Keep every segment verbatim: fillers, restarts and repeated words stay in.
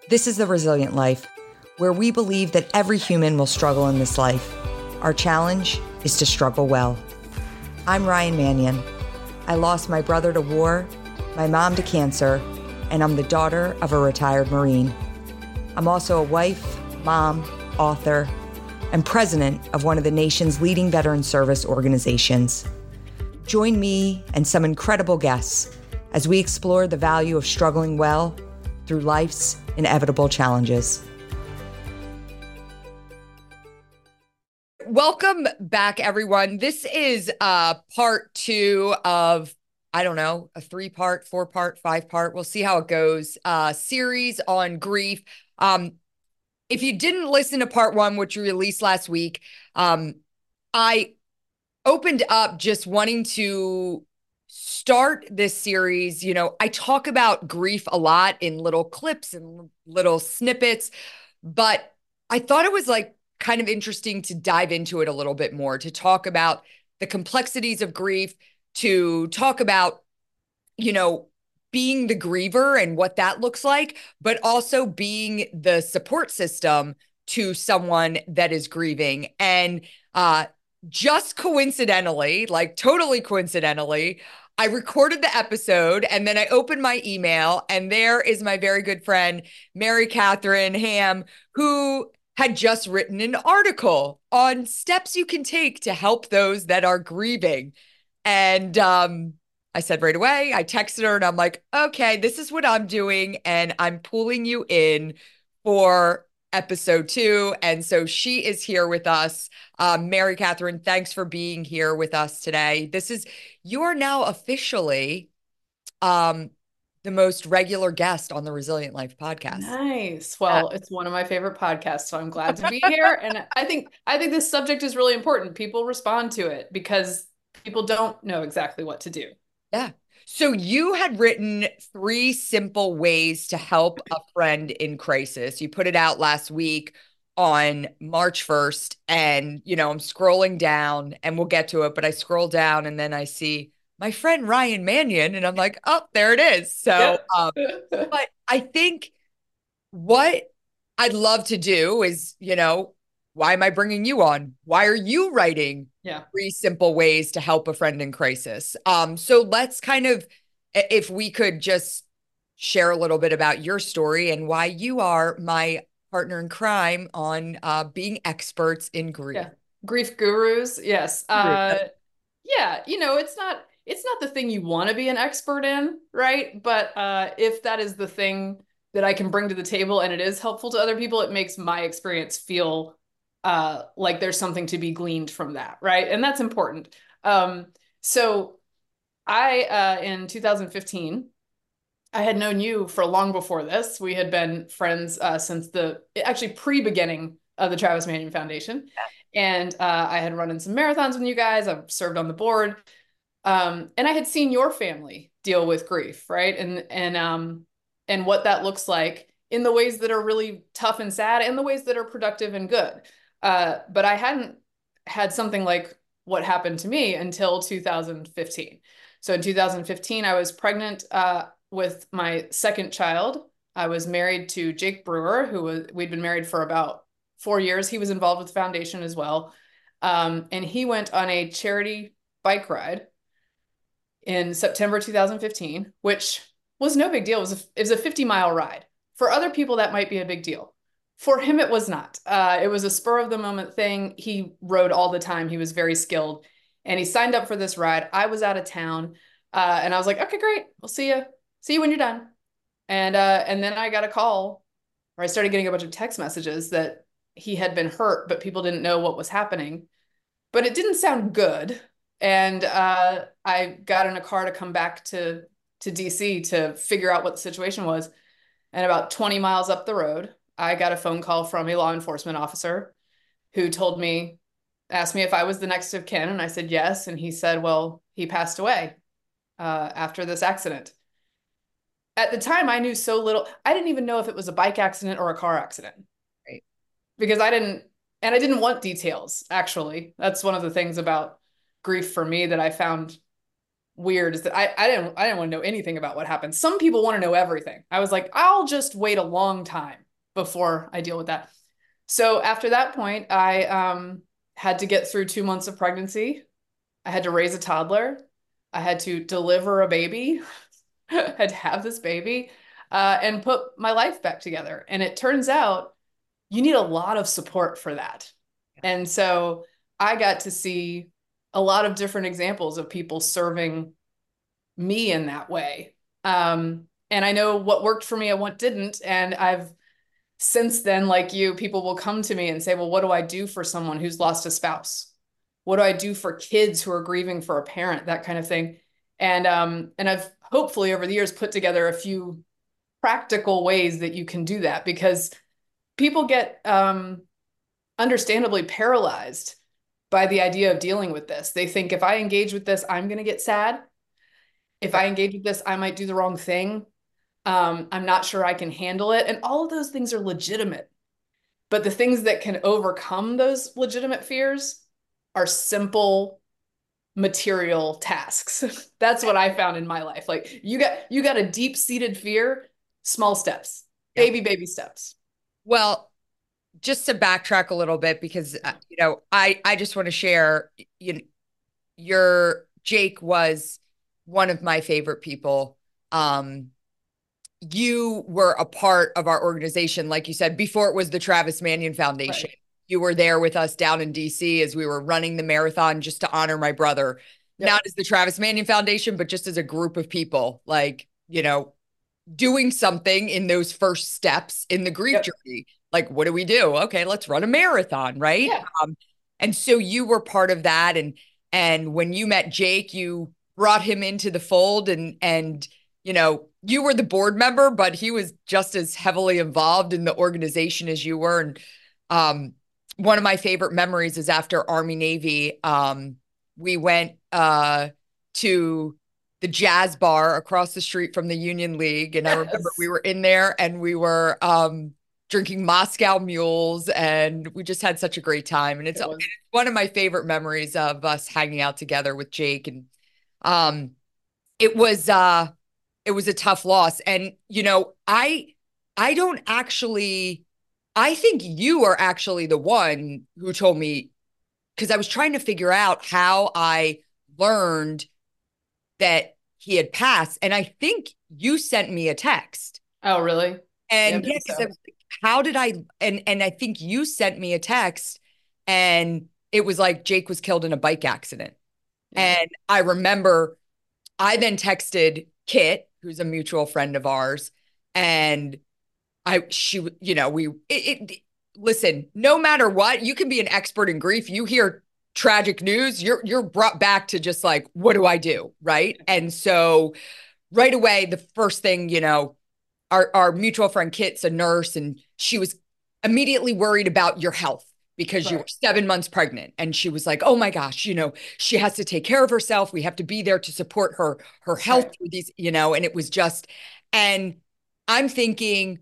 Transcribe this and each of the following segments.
This is The Resilient Life, where we believe that every human will struggle in this life. Our challenge is to struggle well. I'm Ryan Mannion. I lost my brother to war, my mom to cancer, and I'm the daughter of a retired Marine. I'm also a wife, mom, author, and president of one of the nation's leading veteran service organizations. Join me and some incredible guests as we explore the value of struggling well through life's inevitable challenges. Welcome back, everyone. This is uh, part two of, I don't know, a three-part, four-part, five-part, we'll see how it goes, uh, series on grief. Um, if you didn't listen to part one, which we released last week, um, I opened up just wanting to start this series. You know, I talk about grief a lot in little clips and little snippets, but I thought it was like kind of interesting to dive into it a little bit more, to talk about the complexities of grief, to talk about, you know, being the griever and what that looks like, but also being the support system to someone that is grieving. And uh, just coincidentally, like totally coincidentally, I recorded the episode and then I opened my email and there is my very good friend, Mary Catherine Ham, who had just written an article on steps you can take to help those that are grieving. And um, I said right away, I texted her and I'm like, okay, this is what I'm doing. And I'm pulling you in for episode two. And so she is here with us. Um, Mary Catherine, thanks for being here with us today. This is, you are now officially um, the most regular guest on the Resilient Life podcast. Nice. Well, it's one of my favorite podcasts, so I'm glad to be here. And I think I think this subject is really important. People respond to it because people don't know exactly what to do. Yeah. So you had written three simple ways to help a friend in crisis. You put it out last week on March first. And, you know, I'm scrolling down and we'll get to it, but I scroll down and then I see my friend Ryan Mannion and I'm like, oh, there it is. So, Yep. um, but I think what I'd love to do is, you know, why am I bringing you on? Why are you writing Yeah. three simple ways to help a friend in crisis? Um, so let's kind of, if we could just share a little bit about your story and why you are my partner in crime on uh, being experts in grief. Yeah. Grief gurus. Yes. Uh, yeah. You know, it's not it's not the thing you want to be an expert in, right? But uh, if that is the thing that I can bring to the table and it is helpful to other people, it makes my experience feel uh, like there's something to be gleaned from that, right? And that's important. Um, so I, uh, in two thousand fifteen, I had known you for long before this. We had been friends uh, since the actually pre-beginning of the Travis Manion Foundation. And uh, I had run in some marathons with you guys. I've served on the board. Um, and I had seen your family deal with grief, right? And and um and what that looks like in the ways that are really tough and sad and the ways that are productive and good. Uh, but I hadn't had something like what happened to me until two thousand fifteen. So in two thousand fifteen, I was pregnant uh, with my second child. I was married to Jake Brewer, who was we'd been married for about four years. He was involved with the foundation as well. Um, and he went on a charity bike ride in September two thousand fifteen, which was no big deal. It was a, it was a fifty mile ride. For other people, that might be a big deal. For him, it was not. Uh, it was a spur of the moment thing. He rode all the time. He was very skilled and he signed up for this ride. I was out of town uh, and I was like, okay, great. We'll see you. See you when you're done. And, uh, and then I got a call where I started getting a bunch of text messages that he had been hurt, but people didn't know what was happening. But it didn't sound good. And uh, I got in a car to come back to, to D C to figure out what the situation was. And about twenty miles up the road, I got a phone call from a law enforcement officer who told me, asked me if I was the next of kin. And I said, yes. And he said, well, he passed away uh, after this accident. At the time, I knew so little. I didn't even know if it was a bike accident or a car accident. Right. Because I didn't, and I didn't want details, actually. That's one of the things about grief for me that I found weird is that I, I didn't I didn't want to know anything about what happened. Some people want to know everything. I was like, I'll just wait a long time before I deal with that. So after that point, I um, had to get through two months of pregnancy. I had to raise a toddler. I had to deliver a baby. I had to have this baby uh, and put my life back together. And it turns out you need a lot of support for that. And so I got to see a lot of different examples of people serving me in that way. Um, and I know what worked for me and what didn't. And I've since then, like you, people will come to me and say, well, what do I do for someone who's lost a spouse? What do I do for kids who are grieving for a parent? That kind of thing. And um, and I've hopefully over the years put together a few practical ways that you can do that, because people get um, understandably paralyzed by the idea of dealing with this. They think if I engage with this, I'm going to get sad. If I engage with this, I might do the wrong thing. Um, I'm not sure I can handle it. And all of those things are legitimate. But the things that can overcome those legitimate fears are simple material tasks. That's what I found in my life. Like you got you got a deep-seated fear, small steps, Yeah. baby, baby steps. Well, just to backtrack a little bit, because uh, you know, I I just want to share, you know, your Jake was one of my favorite people. Um, you were a part of our organization, like you said, before it was the Travis Manion Foundation. Right. You were there with us down in D C as we were running the marathon just to honor my brother, Yep. not as the Travis Manion Foundation, but just as a group of people, like, you know, doing something in those first steps in the grief Yep. journey. Like, what do we do? Okay, let's run a marathon, right? Yeah. Um, and so you were part of that. And and when you met Jake, you brought him into the fold, and and you know, you were the board member, but he was just as heavily involved in the organization as you were. And um, one of my favorite memories is after Army Navy, um, we went uh, to the jazz bar across the street from the Union League. And I remember Yes. we were in there and we were um, drinking Moscow mules, and we just had such a great time. And it's, It it's was. one of my favorite memories of us hanging out together with Jake. And um, it was uh, it was a tough loss. And, you know, I I don't actually, I think you are actually the one who told me, because I was trying to figure out how I learned that he had passed. And I think you sent me a text. Oh, really? Yeah, And maybe yeah, because I so. was like, how did I, and and I think you sent me a text, and it was like Jake was killed in a bike accident. Yeah. And I remember I then texted Kit, who's a mutual friend of ours, and I she you know we it, it listen, no matter what, you can be an expert in grief. You hear tragic news, you're you're brought back to just like, what do I do? Right. And so right away, the first thing, you know, our, our mutual friend Kit's a nurse, and she was immediately worried about your health because you Right. were seven months pregnant. And she was like, oh my gosh, you know, she has to take care of herself. We have to be there to support her, her health Right. through these, you know, and it was just, and I'm thinking,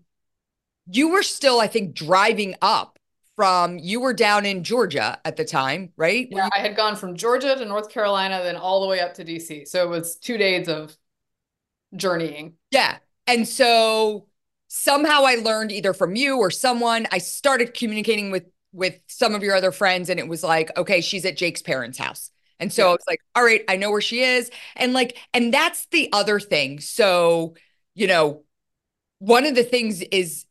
you were still, I think, driving up from, you were down in Georgia at the time, right? Were Yeah, you? I had gone from Georgia to North Carolina, then all the way up to D C. So it was two days of journeying. Yeah. And so somehow I learned either from you or someone, I started communicating with with some of your other friends, and it was like, okay, she's at Jake's parents' house. And so I Yeah. was like, all right, I know where she is. And like, and that's the other thing. So, you know, one of the things is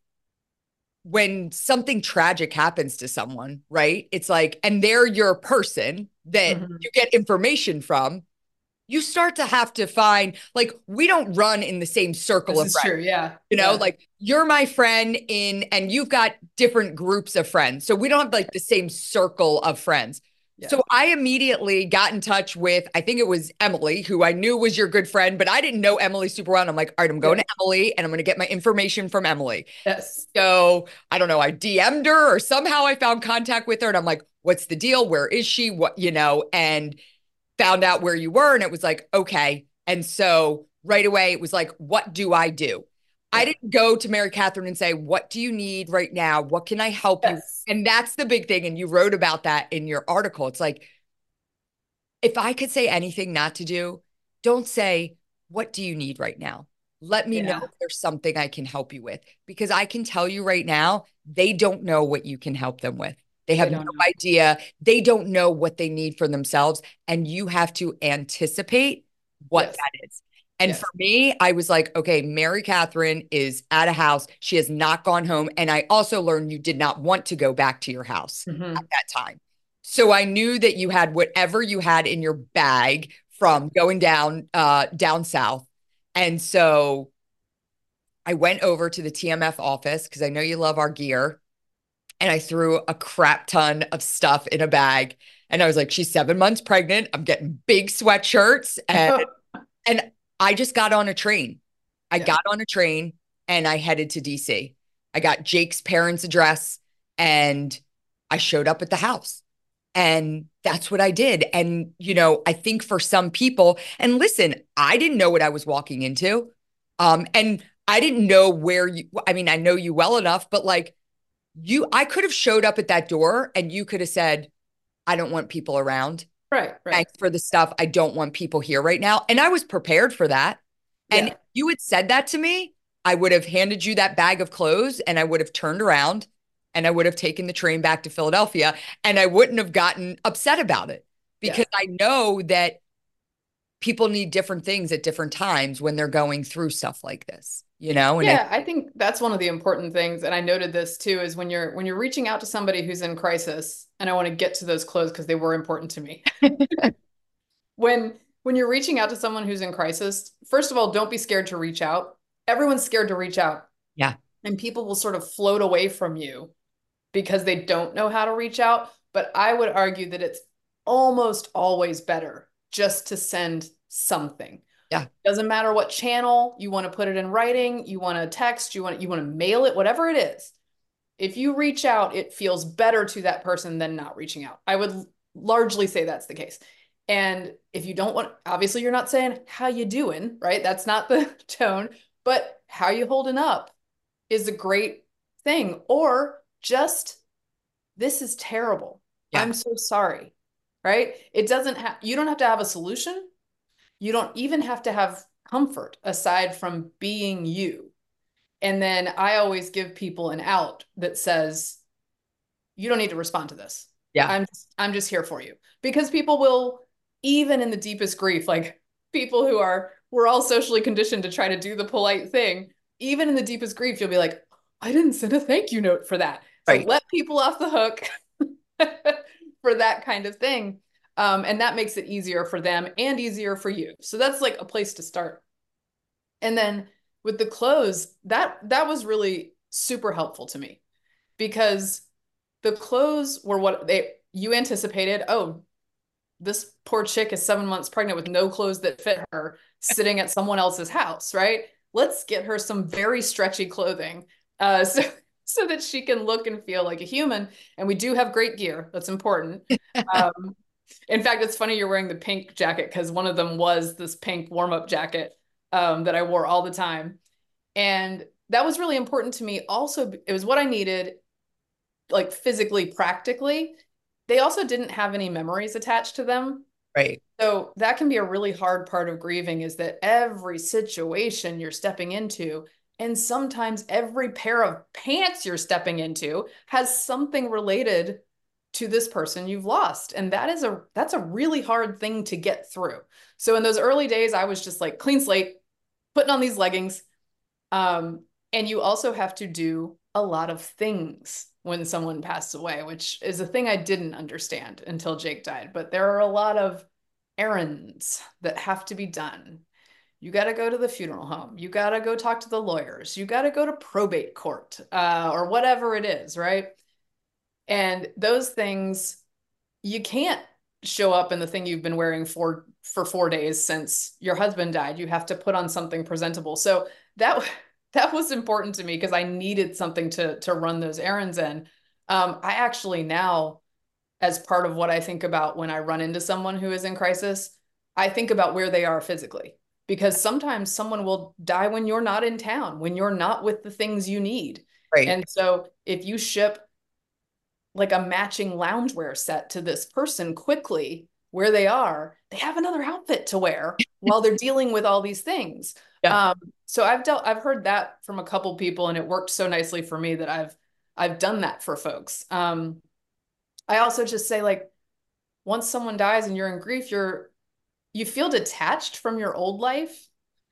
when something tragic happens to someone, right? It's like, and they're your person that Mhm. you get information from, you start to have to find, like, we don't run in the same circle This of is friends. true. Yeah. You know, Yeah. like you're my friend in, and you've got different groups of friends. So we don't have like the same circle of friends. Yeah. So I immediately got in touch with, I think it was Emily, who I knew was your good friend, but I didn't know Emily super well. And I'm like, all right, I'm going Yeah. to Emily and I'm going to get my information from Emily. Yes. So I don't know, I D M'd her or somehow I found contact with her, and I'm like, what's the deal? Where is she? What, you know, and found out where you were. And it was like, okay. And so right away, it was like, what do I do? I Yeah. didn't go to Mary Catherine and say, what do you need right now? What can I help you? Yes. And that's the big thing. And you wrote about that in your article. It's like, if I could say anything not to do, Don't say, what do you need right now? Let me know Yeah. if there's something I can help you with. Because I can tell you right now, they don't know what you can help them with. They They have no don't know. idea. They don't know what they need for themselves. And you have to anticipate what Yes. that is. And for Yes. me, I was like, okay, Mary Catherine is at a house. She has not gone home. And I also learned you did not want to go back to your house at Hmm. that time. So I knew that you had whatever you had in your bag from going down uh down south. And so I went over to the T M F office because I know you love our gear. And I threw a crap ton of stuff in a bag. And I was like, she's seven months pregnant. I'm getting big sweatshirts. And and I just got on a train. I Yeah. got on a train and I headed to D C. I got Jake's parents' address and I showed up at the house. And that's what I did. And, you know, I think for some people, and listen, I didn't know what I was walking into. Um, and I didn't know where you, I mean, I know you well enough, but like you, I could have showed up at that door and you could have said, I don't want people around. Right. Right. Thanks for the stuff. I don't want people here right now. And I was prepared for that. And Yeah. if you had said that to me, I would have handed you that bag of clothes and I would have turned around and I would have taken the train back to Philadelphia and I wouldn't have gotten upset about it Yeah. because I know that people need different things at different times when they're going through stuff like this, you know? And I, Yeah, I think that's one of the important things, and I noted this too, is when you're when you're reaching out to somebody who's in crisis, and I want to get to those clothes because they were important to me. When when you're reaching out to someone who's in crisis, first of all, don't be scared to reach out. Everyone's scared to reach out, yeah, and people will sort of float away from you because they don't know how to reach out. But I would argue that it's almost always better just to send something. yeah, Doesn't matter what channel, you want to put it in writing, you want to text, you want you want to mail it, whatever it is. If you reach out, it feels better to that person than not reaching out. I would largely say that's the case. And if you don't want, obviously you're not saying how you doing, right? That's not the tone, but how you holding up is a great thing. Or just, this is terrible. yeah, I'm so sorry, right? It doesn't have, you don't have to have a solution. You don't even have to have comfort aside from being you. And then I always give people an out that says, you don't need to respond to this. yeah, I'm I'm just here for you. Because people will, even in the deepest grief, like people who are, we're all socially conditioned to try to do the polite thing. Even in the deepest grief, you'll be like, I didn't send a thank you note for that. So right. let people off the hook for that kind of thing. Um, and that makes it easier for them and easier for you. So that's like a place to start. And then with the clothes, that that was really super helpful to me because the clothes were what they you anticipated. Oh, this poor chick is seven months pregnant with no clothes that fit her, sitting at someone else's house, right? Let's get her some very stretchy clothing, uh, so so that she can look and feel like a human. And we do have great gear. That's important. Um, in fact, it's funny you're wearing the pink jacket because one of them was this pink warm up jacket um, that I wore all the time. And that was really important to me. Also, it was what I needed, like physically, practically. They also didn't have any memories attached to them. Right. So that can be a really hard part of grieving is that every situation you're stepping into, and sometimes every pair of pants you're stepping into has something related to this person you've lost. And that is a that's a really hard thing to get through. So in those early days, I was just like clean slate, putting on these leggings. Um, and you also have to do a lot of things when someone passes away, which is a thing I didn't understand until Jake died. But there are a lot of errands that have to be done. You got to go to the funeral home. You got to go talk to the lawyers. You got to go to probate court uh, or whatever it is, right? And those things, you can't show up in the thing you've been wearing for for four days since your husband died. You have to put on something presentable. So that that was important to me because I needed something to to run those errands in. Um, I actually now, as part of what I think about when I run into someone who is in crisis, I think about where they are physically. Because sometimes someone will die when you're not in town, when you're not with the things you need. Right. And so if you ship like a matching loungewear set to this person quickly, where they are, they have another outfit to wear while they're dealing with all these things. Yeah. Um, so I've dealt, I've heard that from a couple people, and it worked so nicely for me that I've, I've done that for folks. Um, I also just say, like, once someone dies and you're in grief, you're, you feel detached from your old life.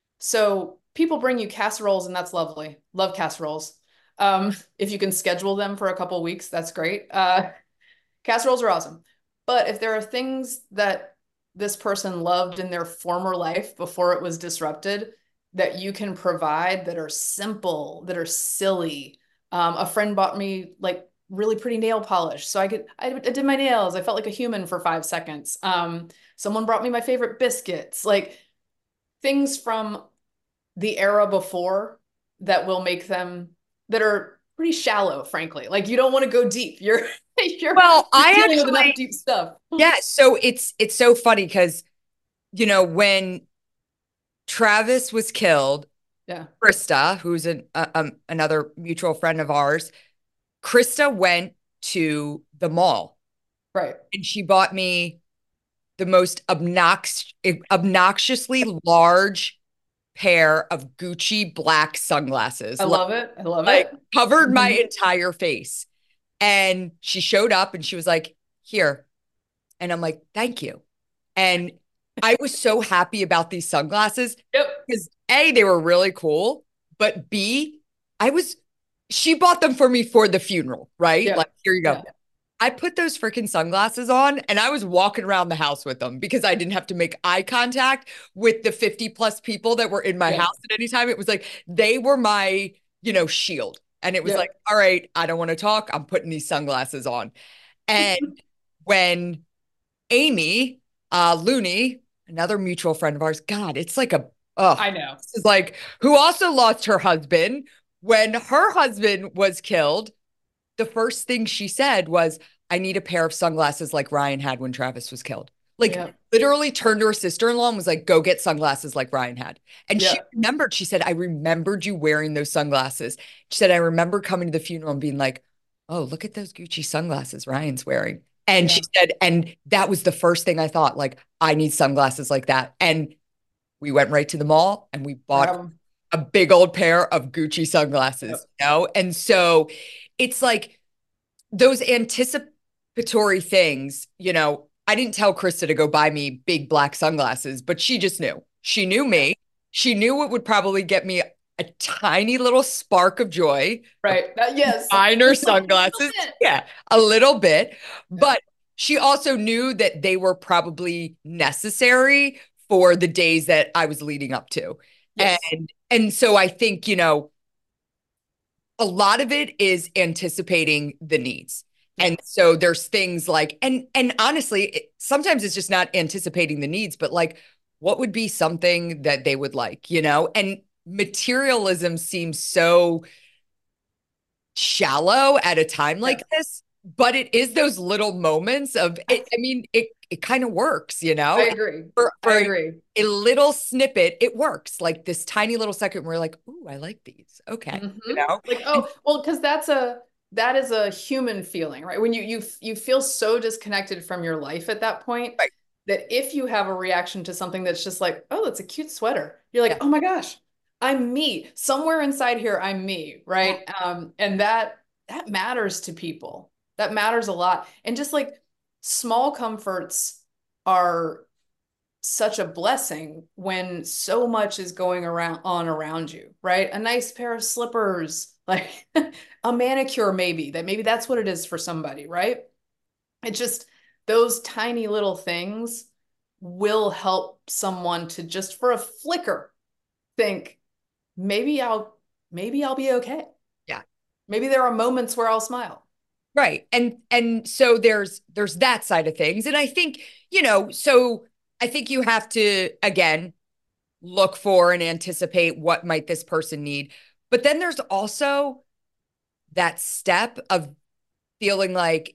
So people bring you casseroles, and that's lovely. Love casseroles. Um, if you can schedule them for a couple weeks, that's great. Uh, casseroles are awesome. But if there are things that this person loved in their former life before it was disrupted that you can provide, that are simple, that are silly. Um, a friend bought me like really pretty nail polish. So I could, I, I did my nails. I felt like a human for five seconds. Um, someone brought me my favorite biscuits, like things from the era before that will make them, that are pretty shallow, frankly. Like, you don't want to go deep. You're you're, Well, you're I dealing with enough actually, deep stuff. yeah. So it's it's so funny because, you know, when Travis was killed, Yeah. Krista, who's an uh, um, another mutual friend of ours, Krista went to the mall Right. and she bought me the most obnox obnoxiously large pair of Gucci black sunglasses, I like, love it. I love like it. covered my Mhm. entire face. And she showed up and she was like, "Here." And I'm like, "Thank you." And I was so happy about these sunglasses Yep. because A, they were really cool, but B, I was, she bought them for me for the funeral, right? Yeah. Like, here you go. Yeah. I put those freaking sunglasses on and I was walking around the house with them because I didn't have to make eye contact with the fifty plus people that were in my Yeah. house at any time. It was like they were my, you know, shield. And it was like, Yep. all right, I don't want to talk. I'm putting these sunglasses on. And when Amy, uh, Looney, another mutual friend of ours, God, it's like a, oh, I know. this is like, who also lost her husband. When her husband was killed, the first thing she said was, I need a pair of sunglasses like Ryan had when Travis was killed. Like, Yeah. literally turned to her sister-in-law and was like, go get sunglasses like Ryan had. And she Yeah. remembered, she said, I remembered you wearing those sunglasses. She said, I remember coming to the funeral and being like, oh, look at those Gucci sunglasses Ryan's wearing. And she Yeah. said, and that was the first thing I thought, like, I need sunglasses like that. And we went right to the mall and we Grab bought them. a big old pair of Gucci sunglasses, Yep. you know? And so it's like those anticipatory things, you know, I didn't tell Krista to go buy me big black sunglasses, but she just knew. She knew Yeah. me. She knew it would probably get me a tiny little spark of joy, of Right. That, yes. finer Just like a little sunglasses. bit. Yeah, a little bit. Yeah. But she also knew that they were probably necessary for the days that I was leading up to. Yes. And and so I think, you know, a lot of it is anticipating the needs. Yeah. And so there's things like, and and honestly, it, sometimes it's just not anticipating the needs, but like, what would be something that they would like, you know? And materialism seems so shallow at a time Yeah. like this, but it is those little moments of I, it. I mean, it it kind of works, you I know? agree. For I for agree. a little snippet, it works. Like this tiny little second where we're like, "Ooh, I like these." Okay, you Hmm. know? Like, And oh, well, because that's a, that is a human feeling, right? When you you you feel so disconnected from your life at that point right, that if you have a reaction to something that's just like, oh, it's a cute sweater, you're like, yeah. oh my gosh, I'm me. Somewhere inside here, I'm me, Yeah. right? Um, and that that matters to people. That matters a lot. And just like small comforts are such a blessing when so much is going around on around you, right? A nice pair of slippers, like a manicure, maybe that maybe that's what it is for somebody, right? It's just those tiny little things will help someone to just for a flicker think maybe I'll maybe I'll be okay. Yeah. Maybe there are moments where I'll smile. Right. And and so there's there's that side of things. And I think, you know, so I think you have to again look for and anticipate what might this person need. But then there's also that step of feeling like,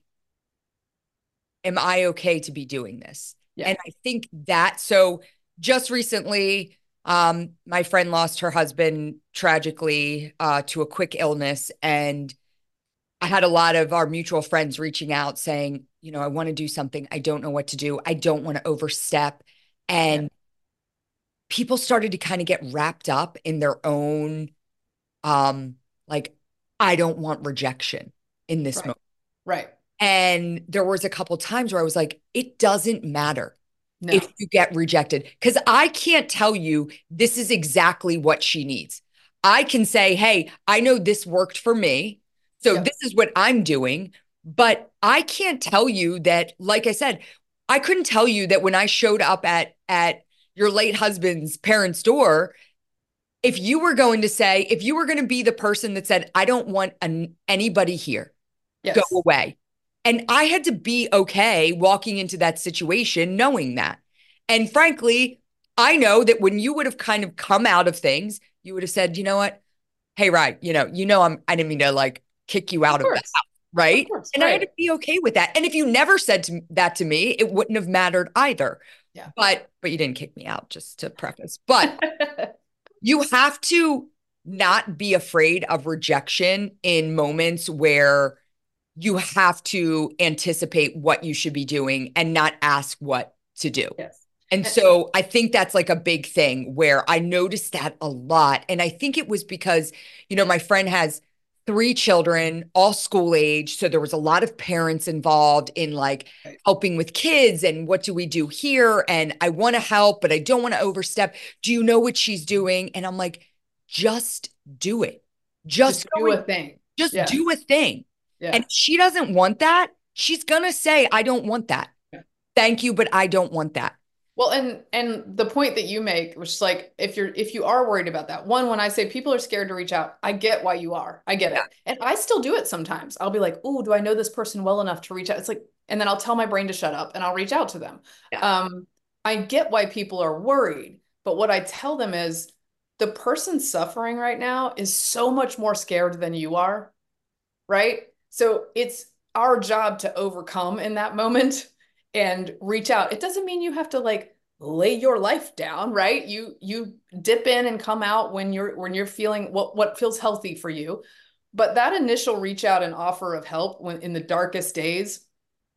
am I okay to be doing this? Yeah. And I think that so just recently, um, my friend lost her husband tragically uh, to a quick illness. And I had a lot of our mutual friends reaching out saying, you know, I want to do something. I don't know what to do. I don't want to overstep. Yeah. And people started to kind of get wrapped up in their own, um, like, I don't want rejection in this Right. moment. Right. And there was a couple times where I was like, it doesn't matter if No. you get rejected, because I can't tell you this is exactly what she needs. I can say, hey, I know this worked for me. So Yep. this is what I'm doing. But I can't tell you that, like I said, I couldn't tell you that when I showed up at at your late husband's parents' door, if you were going to say, if you were going to be the person that said, I don't want an, anybody here, go Yes. away. And I had to be okay walking into that situation knowing that. And frankly, I know that when you would have kind of come out of things, you would have said, you know what? Hey, right, you know, you know, I'm I didn't mean to like kick you Of out of the course. house, Of right? course. And I had to Right. be okay with that. And if you never said to, that to me, it wouldn't have mattered either. Yeah. But but you didn't kick me out, just to preface. But you have to not be afraid of rejection in moments where you have to anticipate what you should be doing and not ask what to do. Yes. And And so I think that's like a big thing where I noticed that a lot. And I think it was because, you know, my friend has three children, all school age. So there was a lot of parents involved in like right. helping with kids and what do we do here? And I want to help, but I don't want to overstep. Do you know what she's doing? And I'm like, just do it. Just Just go do and a thing. just Yeah. do a thing. And Yeah. if she doesn't want that, she's going to say, I don't want that. Yeah. Thank you, but I don't want that. Well, and and the point that you make, which is like if you're if you are worried about that, one, when I say people are scared to reach out, I get why you are. I get Yeah. it. And I still do it sometimes. I'll be like, oh, do I know this person well enough to reach out? It's like, and then I'll tell my brain to shut up and I'll reach out to them. Yeah. Um, I get why people are worried, but what I tell them is the person suffering right now is so much more scared than you are, right? So it's our job to overcome in that moment and reach out. It doesn't mean you have to like lay your life down, right? You you dip in and come out when you're when you're feeling what what feels healthy for you. But that initial reach out and offer of help when in the darkest days,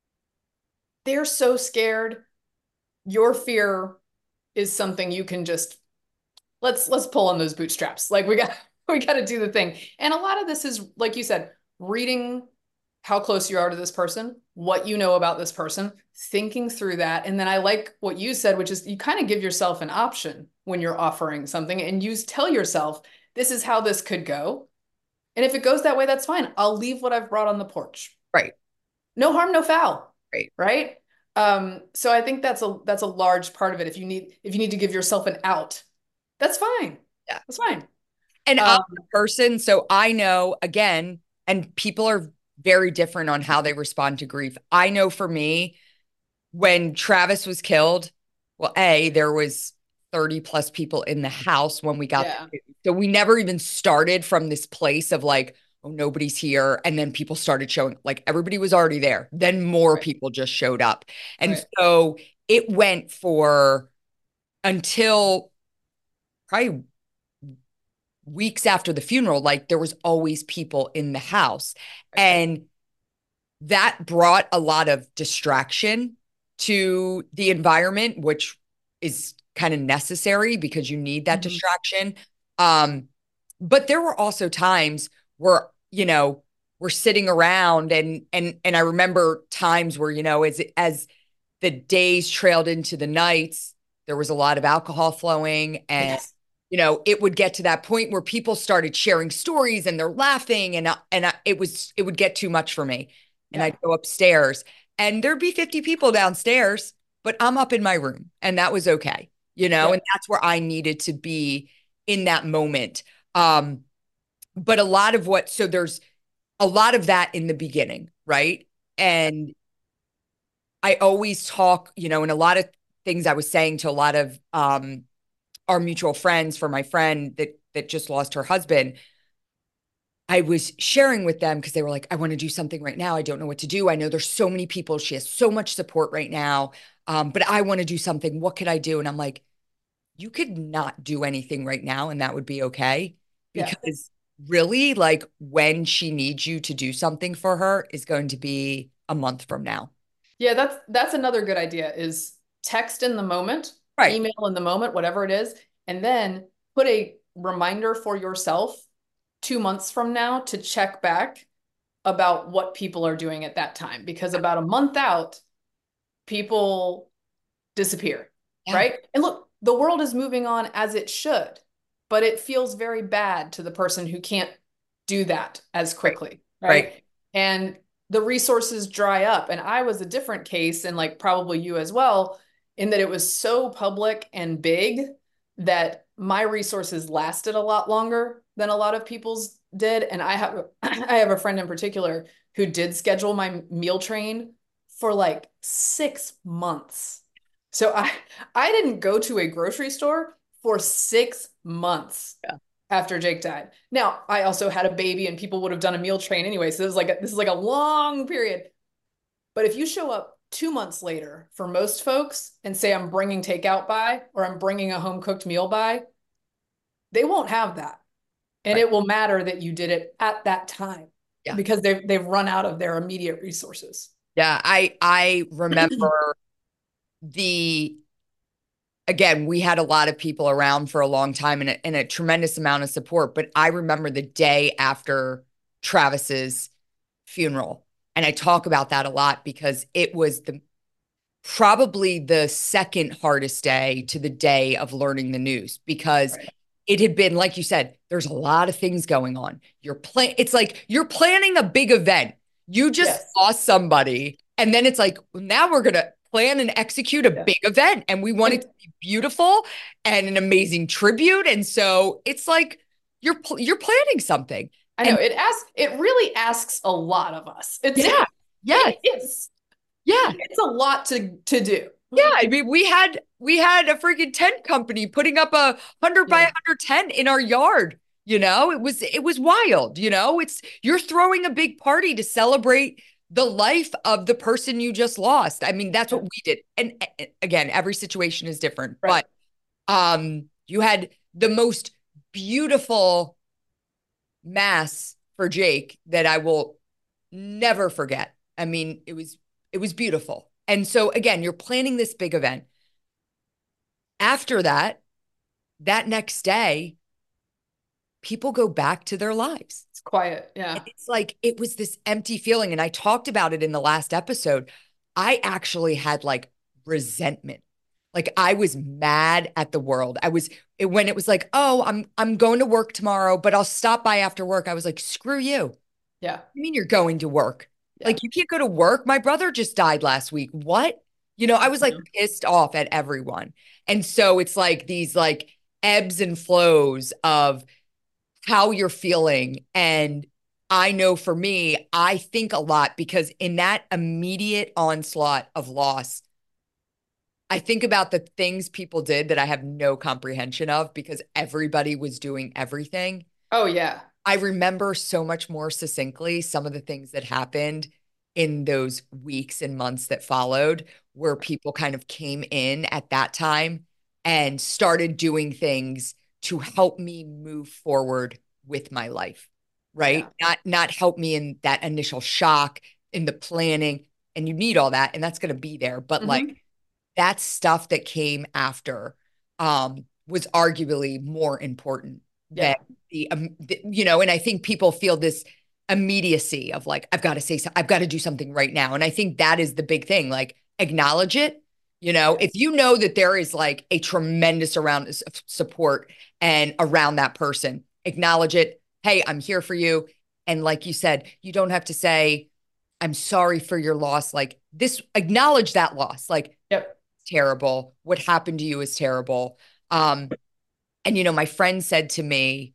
they're so scared. Your fear is something you can just let's let's pull on those bootstraps. Like we got we got to do the thing. And a lot of this is like you said, reading how close you are to this person, what you know about this person, thinking through that. And then I like what you said, which is you kind of give yourself an option when you're offering something and you tell yourself, this is how this could go. And if it goes that way, that's fine. I'll leave what I've brought on the porch. Right. No harm, no foul. Right. Right. Um, so I think that's a that's a large part of it. If you need if you need to give yourself an out, that's fine. Yeah. That's fine. And I'm Um, a person, so I know again, and people are very different on how they respond to grief. I know for me, when Travis was killed, well, A, there was thirty plus people in the house when we got yeah. there. So we never even started from this place of like, oh, nobody's here. And then people started showing, like everybody was already there. Then more Right. people just showed up. And Right. so it went for until probably weeks after the funeral, like there was always people in the house. And that brought a lot of distraction to the environment, which is kind of necessary because you need that Mhm. distraction. Um, but there were also times where, you know, we're sitting around and and and I remember times where, you know, as as the days trailed into the nights, there was a lot of alcohol flowing and Yes. you know, it would get to that point where people started sharing stories and they're laughing and and I, it was it would get too much for me. And Yeah. I'd go upstairs and there'd be fifty people downstairs, but I'm up in my room and that was okay. You know, Yeah. and that's where I needed to be in that moment. Um but a lot of what so there's a lot of that in the beginning, right? And I always talk, you know, and a lot of things I was saying to a lot of um our mutual friends for my friend that that just lost her husband, I was sharing with them because they were like, I want to do something right now. I don't know what to do. I know there's so many people. She has so much support right now. Um, but I want to do something. What could I do? And I'm like, you could not do anything right now, and that would be okay Yeah. because really, like when she needs you to do something for her is going to be a month from now. Yeah, that's that's another good idea is text in the moment, Right. email in the moment, whatever it is, and then put a reminder for yourself two months from now to check back about what people are doing at that time. Because about a month out, people disappear, Yeah. right? And look, the world is moving on as it should, but it feels very bad to the person who can't do that as Right. quickly, Right. right? And the resources dry up. And I was a different case, and like probably you as well, in that it was so public and big that my resources lasted a lot longer than a lot of people's did. And I have I have a friend in particular who did schedule my meal train for like six months. So I I didn't go to a grocery store for six months Yeah. after Jake died. Now, I also had a baby and people would have done a meal train anyway. So this is like a, this is like a long period. But if you show up two months later for most folks and say I'm bringing takeout by or I'm bringing a home cooked meal by, they won't have that. And Right. it will matter that you did it at that time Yeah. because they've they've run out of their immediate resources. Yeah. I I remember the again, we had a lot of people around for a long time and a, and a tremendous amount of support. But I remember the day after Travis's funeral. And I talk about that a lot because it was the probably the second hardest day to the day of learning the news because Right. it had been, like you said, there's a lot of things going on. You're plan it's like you're planning a big event. You just Yes. lost somebody. And then it's like, well, now we're gonna plan and execute a Yeah. big event. And we want it And to be beautiful and an amazing tribute. And so it's like you're you're planning something. I know And it asks, it really asks a lot of us. It's yeah, yeah, it, it's yeah. it's a lot to to do. Yeah, I mean, we had we had a freaking tent company putting up a hundred by Yeah. a hundred tent in our yard. You know, it was it was wild. You know, it's you're throwing a big party to celebrate the life of the person you just lost. I mean, that's what Yeah. we did. And uh, again, every situation is different, Right. but um, you had the most beautiful mass for Jake that I will never forget. I mean, it was it was beautiful. And so again, you're planning this big event. After that, that next day, people go back to their lives. It's quiet. And Yeah. it's like it was this empty feeling. And I talked about it in the last episode. I actually had like resentment. Like I was mad at the world. I was it, when it was like, oh, I'm I'm going to work tomorrow, but I'll stop by after work. I was like, screw you. Yeah. You mean you're going to work? Yeah. Like you can't go to work? My brother just died last week. What? You know, I was like Yeah. pissed off at everyone. And so it's like these like ebbs and flows of how you're feeling. And I know for me, I think a lot because in that immediate onslaught of loss, I think about the things people did that I have no comprehension of because everybody was doing everything. Oh yeah. I remember so much more succinctly some of the things that happened in those weeks and months that followed, where people kind of came in at that time and started doing things to help me move forward with my life, right? Yeah. Not not help me in that initial shock, in the planning, and you need all that, and that's going to be there. But like Hmm. that stuff that came after um, was arguably more important than Yeah. the, um, the, you know, and I think people feel this immediacy of like, I've got to say, so, I've got to do something right now. And I think that is the big thing, like acknowledge it. You know, if Yes. you know that there is like a tremendous amount of support and around that person, acknowledge it. Hey, I'm here for you. And like you said, you don't have to say, I'm sorry for your loss. Like this, acknowledge that loss. Like, Yep. terrible. What happened to you is terrible. Um, and you know, my friend said to me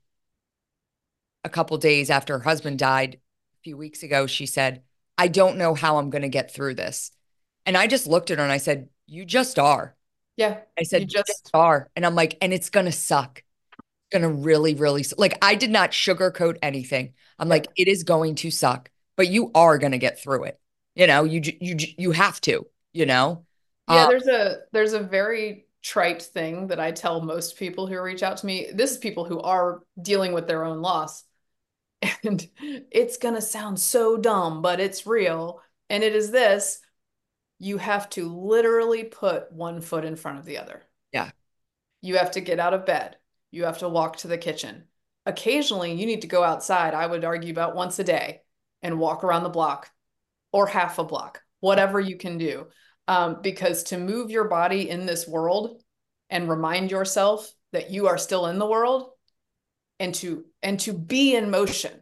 a couple days after her husband died a few weeks ago, she said, I don't know how I'm going to get through this. And I just looked at her and I said, you just are. Yeah. I You said, you just just are. And I'm like, and it's going to suck. It's going to really, really, like, I did not sugarcoat anything. I'm like, yep. it is going to suck, but you are going to get through it. You know, you, you, you have to, you know? Yeah, Um, there's a there's a very trite thing that I tell most people who reach out to me. This is people who are dealing with their own loss. And it's going to sound so dumb, but it's real. And it is this: you have to literally put one foot in front of the other. Yeah. You have to get out of bed. You have to walk to the kitchen. Occasionally, you need to go outside, I would argue about once a day, and walk around the block or half a block, whatever you can do. Um, because to move your body in this world and remind yourself that you are still in the world, and to and to be in motion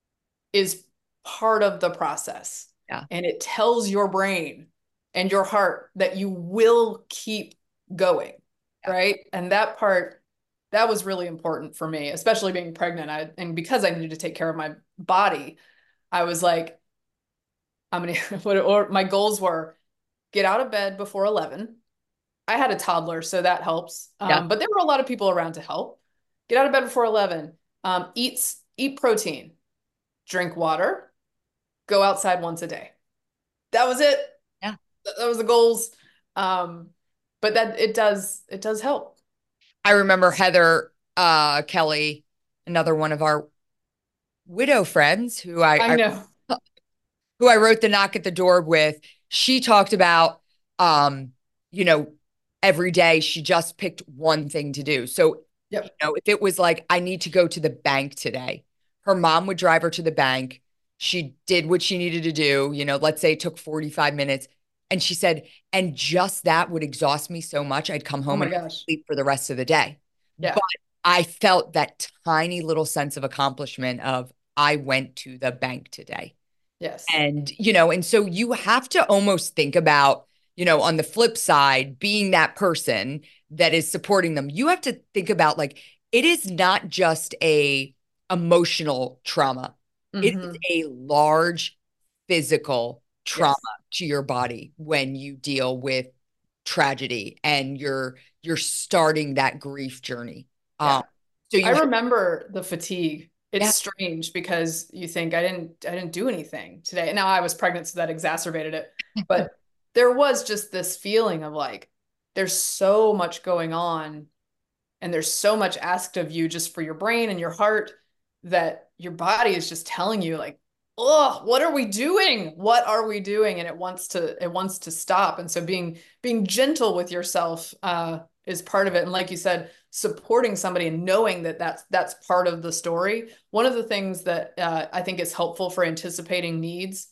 is part of the process. Yeah. And it tells your brain and your heart that you will keep going. Yeah. Right. And that part, that was really important for me, especially being pregnant. I, and because I needed to take care of my body, I was like, I'm going to, what or my goals were: get out of bed before eleven. I had a toddler, so that helps. Um, yeah. But there were a lot of people around to help. Get out of bed before eleven. Um, eat, eat protein, drink water, go outside once a day. That was it. Yeah. That was the goals. Um, but that it does, it does help. I remember Heather uh, Kelly, another one of our widow friends who I, I know. I who I wrote the knock at the door with. She talked about, um, you know, every day she just picked one thing to do. So, yep. you know, if it was like, I need to go to the bank today, her mom would drive her to the bank. She did what she needed to do. You know, let's say it took forty-five minutes. And she said, and just that would exhaust me so much. I'd come home oh my and gosh. sleep for the rest of the day. Yeah. But I felt that tiny little sense of accomplishment of, I went to the bank today. Yes. And, you know, and so you have to almost think about, you know, on the flip side, being that person that is supporting them, you have to think about, like, it is not just a emotional trauma. Mm-hmm. It is a large physical trauma yes. to your body when you deal with tragedy and you're, you're starting that grief journey. Yeah. Um, so you I remember the fatigue. It's yeah. strange because you think I didn't, I didn't do anything today. Now I was pregnant, so that exacerbated it. But there was just this feeling of like, there's so much going on and there's so much asked of you just for your brain and your heart that your body is just telling you like, oh, what are we doing? What are we doing? And it wants to, it wants to stop. And so being, being gentle with yourself uh, is part of it. And like you said, supporting somebody and knowing that that's, that's part of the story. One of the things that uh, I think is helpful for anticipating needs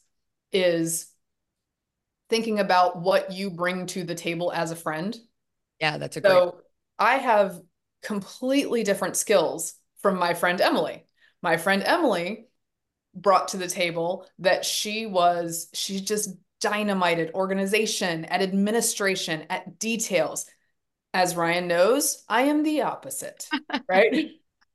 is thinking about what you bring to the table as a friend. Yeah, that's a great. So I have completely different skills from my friend Emily. My friend Emily brought to the table that she was, she just dynamited organization, at administration, at details. As Ryan knows, I am the opposite, right?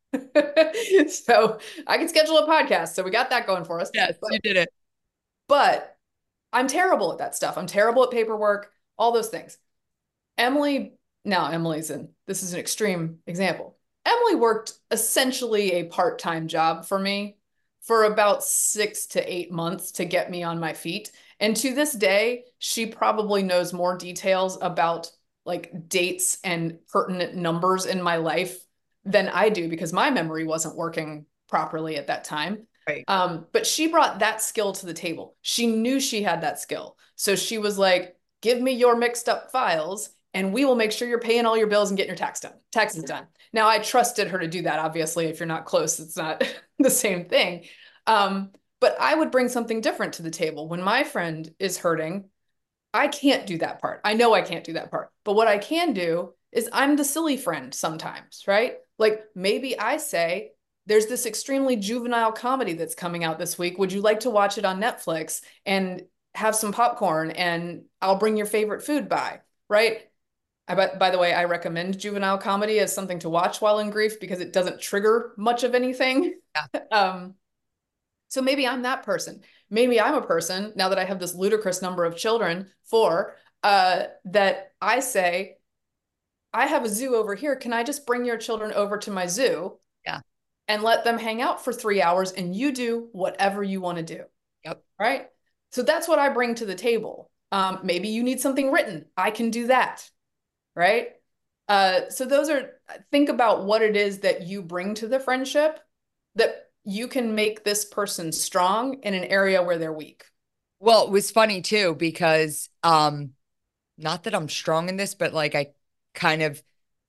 So I can schedule a podcast. So we got that going for us. Yes, but, you did it. But I'm terrible at that stuff. I'm terrible at paperwork, all those things. Emily, now Emily's in, this is an extreme example. Emily worked essentially a part-time job for me for about six to eight months to get me on my feet. And to this day, she probably knows more details about like dates and pertinent numbers in my life than I do because my memory wasn't working properly at that time. Right. Um, but she brought that skill to the table. She knew she had that skill. So she was like, give me your mixed up files and we will make sure you're paying all your bills and getting your tax done. Taxes done. Now I trusted her to do that. Obviously, if you're not close, it's not the same thing. Um, but I would bring something different to the table. When my friend is hurting, I can't do that part. I know I can't do that part. But what I can do is I'm the silly friend sometimes, right? Like maybe I say, there's this extremely juvenile comedy that's coming out this week. Would you like to watch it on Netflix and have some popcorn and I'll bring your favorite food by, right? I, by, by the way, I recommend juvenile comedy as something to watch while in grief because it doesn't trigger much of anything. Yeah. um, so maybe I'm that person. Maybe I'm a person, now that I have this ludicrous number of children, four, uh, that I say, I have a zoo over here. Can I just bring your children over to my zoo? Yeah. And let them hang out for three hours and you do whatever you want to do. Yep. Right. So that's what I bring to the table. Um, maybe you need something written. I can do that. Right. Uh, so those are, think about what it is that you bring to the friendship that you can make this person strong in an area where they're weak. Well, it was funny too because um not that I'm strong in this, but like I kind of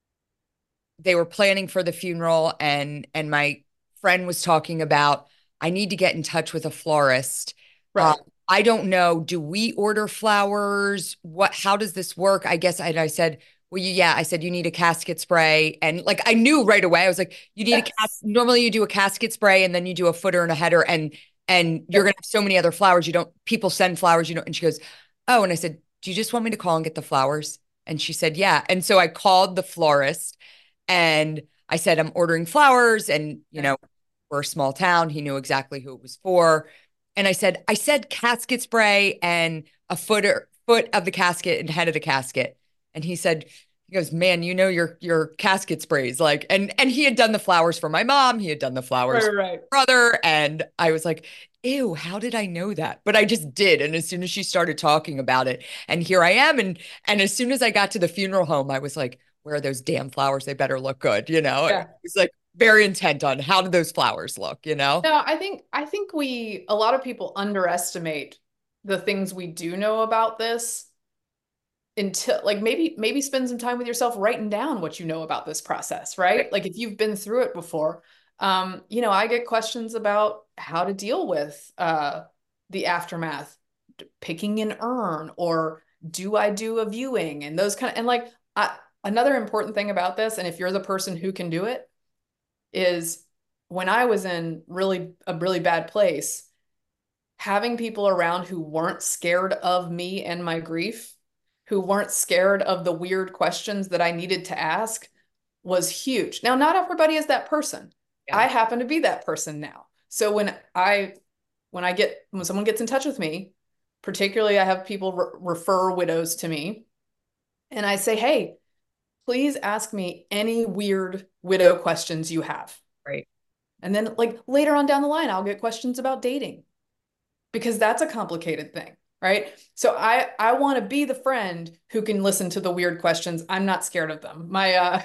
they were planning for the funeral and and my friend was talking about I need to get in touch with a florist. Uh, Right. I don't know. Do we order flowers? What? How does this work? I guess I, I said, well, you, yeah. I said you need a casket spray, and like I knew right away. I was like, you need a cas. Yes. Normally, you do a casket spray, and then you do a footer and a header, and and you're Yep. gonna have so many other flowers. You don't. People send flowers. You know. And she goes, oh, and I said, do you just want me to call and get the flowers? And she said, yeah. And so I called the florist, and I said, I'm ordering flowers. And, you know, we're a small town. He knew exactly who it was for. And I said, I said casket spray and a footer, foot of the casket and head of the casket. And he said, he goes, man, you know your your casket sprays. Like, and and he had done the flowers for my mom. He had done the Right, flowers for right, right. my brother. And I was like, ew, how did I know that? But I just did. And as soon as she started talking about it, and here I am. And and as soon as I got to the funeral home, I was like, where are those damn flowers? They better look good, you know? It Yeah. was like very intent on how do those flowers look, you know? No, I think I think we a lot of people underestimate the things we do know about this until like maybe maybe spend some time with yourself writing down what you know about this process, right? Like if you've been through it before. Um, you know, I get questions about how to deal with uh the aftermath, picking an urn, or do I do a viewing and those kind of and like I, another important thing about this, and if you're the person who can do it, is when I was in really a really bad place, having people around who weren't scared of me and my grief, who weren't scared of the weird questions that I needed to ask was huge. Now, not everybody is that person. Yeah. I happen to be that person now. So when I when I get when someone gets in touch with me, particularly I have people re- refer widows to me, and I say, "Hey, please ask me any weird widow questions you have." Right. And then like later on down the line, I'll get questions about dating because that's a complicated thing, right? So I I want to be the friend who can listen to the weird questions. I'm not scared of them. My uh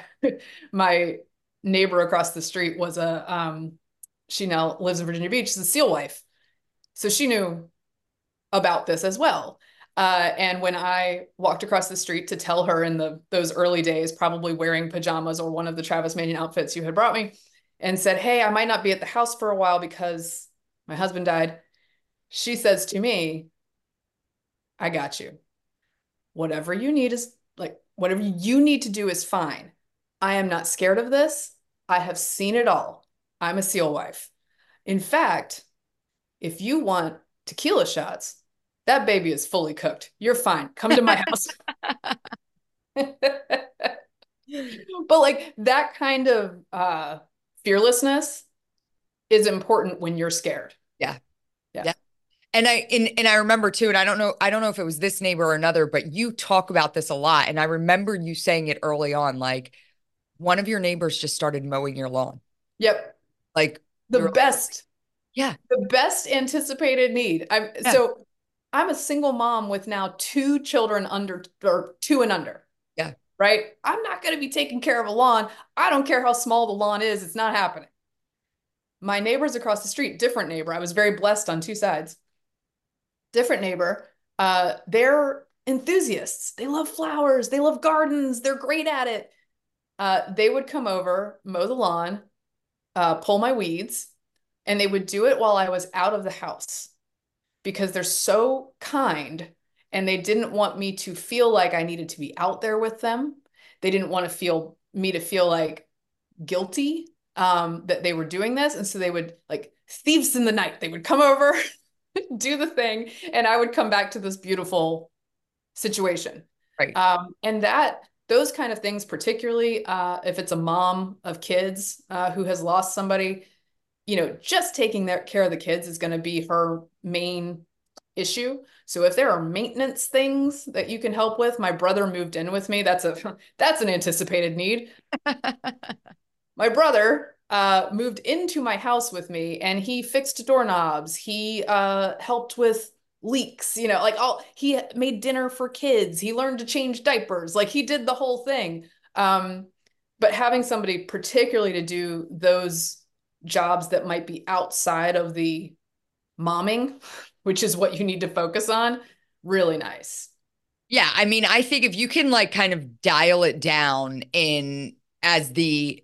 my neighbor across the street was a um she now lives in Virginia Beach. She's a SEAL wife. So she knew about this as well. Uh, and when I walked across the street to tell her in the those early days, probably wearing pajamas or one of the Travis Manion outfits you had brought me, and said, "Hey, I might not be at the house for a while because my husband died," she says to me, "I got you. Whatever you need is like whatever you need to do is fine. I am not scared of this. I have seen it all. I'm a SEAL wife. In fact, if you want tequila shots, that baby is fully cooked. You're fine. Come to my house." But like that kind of uh, fearlessness is important when you're scared. Yeah. Yeah. Yeah. And I and, and I remember too, and I don't know, I don't know if it was this neighbor or another, but you talk about this a lot. And I remember you saying it early on, like one of your neighbors just started mowing your lawn. Yep. Like The you were like, best, yeah, the best anticipated need. I'm yeah, so I'm a single mom with now two children under or two and under, yeah, right? I'm not going to be taking care of a lawn. I don't care how small the lawn is. It's not happening. My neighbors across the street, different neighbor. I was very blessed on two sides. Different neighbor. Uh, they're enthusiasts. They love flowers. They love gardens. They're great at it. Uh, they would come over, mow the lawn, uh, pull my weeds, and they would do it while I was out of the house because they're so kind and they didn't want me to feel like I needed to be out there with them. They didn't want to feel me to feel like guilty um, that they were doing this. And so they would like thieves in the night. They would come over, do the thing, and I would come back to this beautiful situation. right. Um, and that those kind of things, particularly uh, if it's a mom of kids uh, who has lost somebody, you know, just taking their care of the kids is going to be her main issue. So if there are maintenance things that you can help with, my brother moved in with me. That's a that's an anticipated need. My brother uh, moved into my house with me and he fixed doorknobs. He uh, helped with leaks, you know, like all he made dinner for kids. He learned to change diapers. Like he did the whole thing. Um, but having somebody particularly to do those jobs that might be outside of the momming, which is what you need to focus on, really nice. Yeah, I mean, I think if you can like kind of dial it down in as the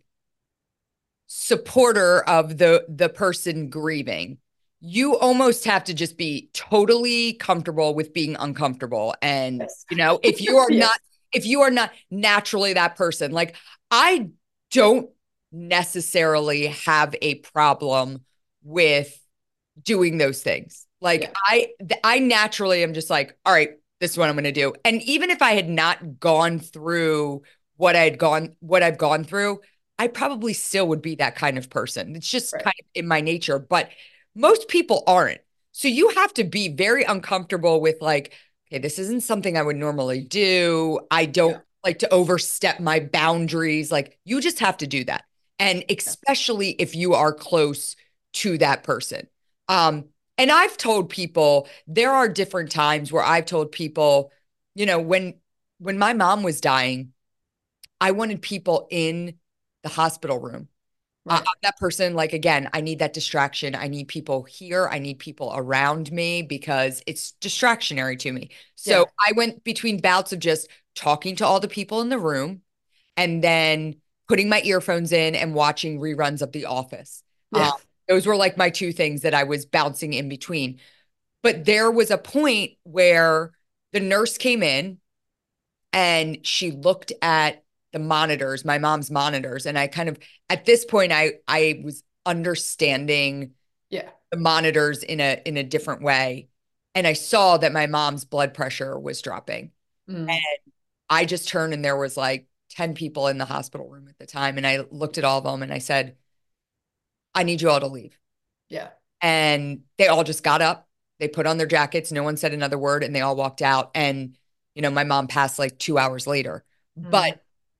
supporter of the the person grieving, you almost have to just be totally comfortable with being uncomfortable. And Yes. you know, if you are not Yes. if you are not naturally that person, like I don't necessarily have a problem with doing those things. Like Yeah. I I naturally am just like, all right, this is what I'm going to do. And even if I had not gone through what I had gone what I've gone through, I probably still would be that kind of person. It's just Right. kind of in my nature, but most people aren't. So you have to be very uncomfortable with like, okay, this isn't something I would normally do. I Yeah. don't like to overstep my boundaries. Like you just have to do that. And Yeah. especially if you are close to that person. Um, and I've told people there are different times where I've told people, you know, when when my mom was dying, I wanted people in the hospital room. Uh, Right. I'm that person, like, again, I need that distraction. I need people here. I need people around me because it's distractionary to me. So Yeah. I went between bouts of just talking to all the people in the room and then putting my earphones in and watching reruns of The Office. Um, Yeah. those were like my two things that I was bouncing in between. But there was a point where the nurse came in and she looked at the monitors, my mom's monitors, and I kind of at this point I I was understanding Yeah. the monitors in a in a different way, and I saw that my mom's blood pressure was dropping. Mm. I just turned and there was like ten people in the hospital room at the time, and I looked at all of them and I said, I need you all to leave. Yeah. And they all just got up. They put on their jackets. No one said another word, and they all walked out. And, you know, my mom passed like two hours later. Mm. But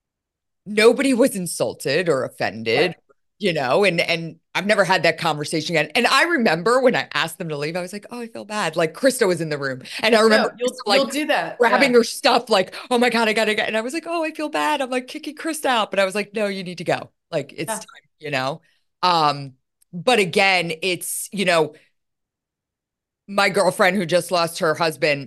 nobody was insulted or offended, Right. you know, and and I've never had that conversation again. And I remember when I asked them to leave, I was like, oh, I feel bad. Like Krista was in the room. And I remember No, Krista you'll you'll like do that. grabbing Yeah. her stuff, like, oh my God, I gotta go. And I was like, oh, I feel bad. I'm like kicking Krista out. But I was like, no, you need to go. Like it's Yeah. time, you know? Um, but again, it's, you know, my girlfriend who just lost her husband,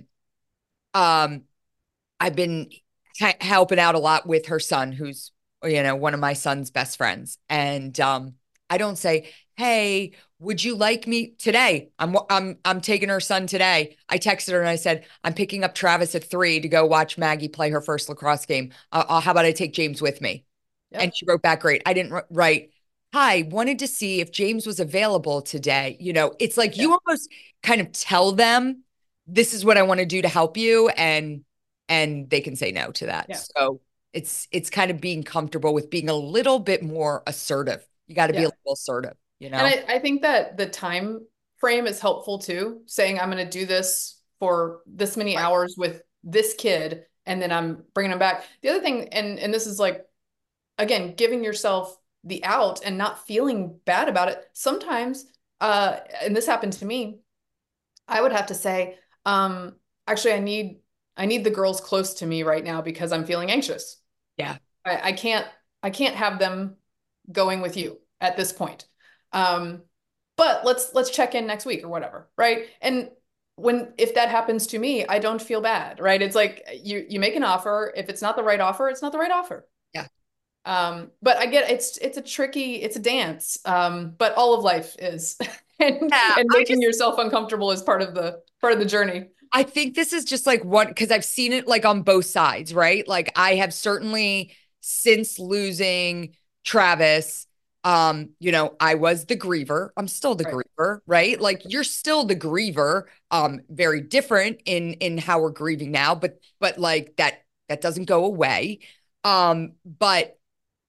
um, I've been ha- helping out a lot with her son, who's, you know, one of my son's best friends. And um, I don't say, "Hey, would you like me today?" I'm I'm I'm taking her son today. I texted her and I said, "I'm picking up Travis at three to go watch Maggie play her first lacrosse game. Uh, uh, how about I take James with me?" And Yep. she wrote back, "Great." I didn't wr- write, "Hi, wanted to see if James was available today." You know, it's like Yeah. you almost kind of tell them, "This is what I want to do to help you," and and they can say no to that. Yeah. So it's it's kind of being comfortable with being a little bit more assertive. You got to be a Yeah. little assertive, you And know? I, I think that the time frame is helpful too, saying I'm going to do this for this many Right. hours with this kid, and then I'm bringing them back. The other thing, and and this is like, again, giving yourself the out and not feeling bad about it. Sometimes, uh, and this happened to me, I would have to say, um, actually, I need I need the girls close to me right now because I'm feeling anxious. Yeah. I, I can't I can't have them going with you at this point. Um, but let's let's check in next week or whatever, right? And when if that happens to me, I don't feel bad, right? It's like you you make an offer. If it's not the right offer, it's not the right offer. Yeah. Um, but I get it's it's a tricky, it's a dance. Um, but all of life is. and Yeah. and I making just yourself uncomfortable is part of the part of the journey. I think this is just like one because I've seen it like on both sides, right? Like I have certainly since losing Travis, um, you know, I was the griever. I'm still the Right. griever, right? Like you're still the griever. Um, very different in in how we're grieving now, but but like that that doesn't go away. Um, but